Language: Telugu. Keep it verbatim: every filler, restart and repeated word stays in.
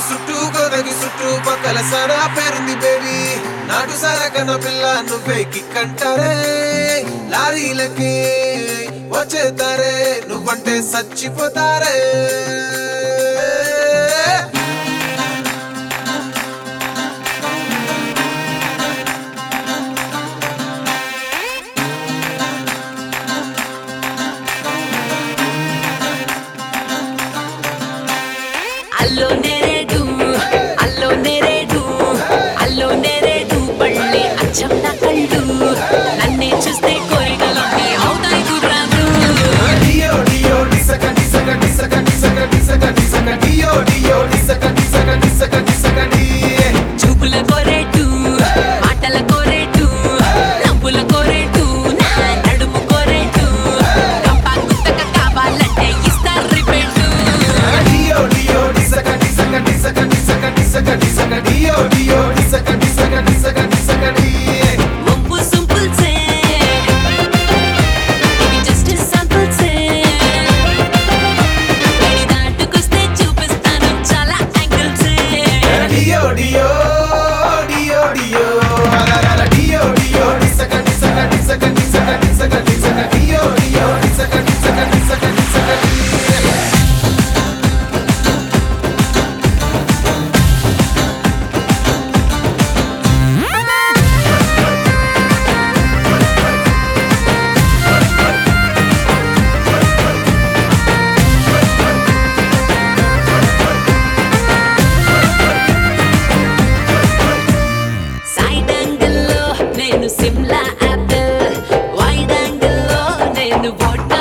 చుట్టూ గోదగి చుట్టూ పక్కల సరా పేరుంది బేబీ నాటు సారా కన్న పిల్ల నువ్వే కిక్కంటారే లారీలకి వచ్చేతారే నువ్వంటే చచ్చిపోతారే అల్లో నేరేడు అల్లో నేరేడు అల్లో నేరేడు పళ్ళే అచ్చం నా కళ్ళు నన్నే చూస్తే కోరికలన్నీ అవుతాయి గుర్రాలు డియో డియో డిసక డిసక డిసక డిసక డిసక డిసక డియో డియో డిసక డిసక డిసక డిసక డి చూపుల కోరేటు మాటల కోరేటు నవ్వుల కోరేటు నా నడుము కోరేటు కంపా గుత్తక కావాలంటే ఇస్తారు రిపేటు డియో డియో డిసక డిసక డిసక డిసక డిసక డిసక డియో డియో డిసక డిసక డిసక డిసక డి ముంపు సింపుల్ సే ఇది జస్ట్ సింపుల్ సే ఇది దాటుకొస్తే చూపిస్తాను చాలా యాంగిల్స్ డియో డియో డియో డియో అలల డియో డియో డిసక డిసక డిసక డిసక డిసక డిసక డియో డియో డిసక డిసక డిసక డిసక డి సైడ్ యాంగిల్లో నేను సిమ్లా యాపిల్ వైడ్ యాంగిల్లో నేను వోడ్కా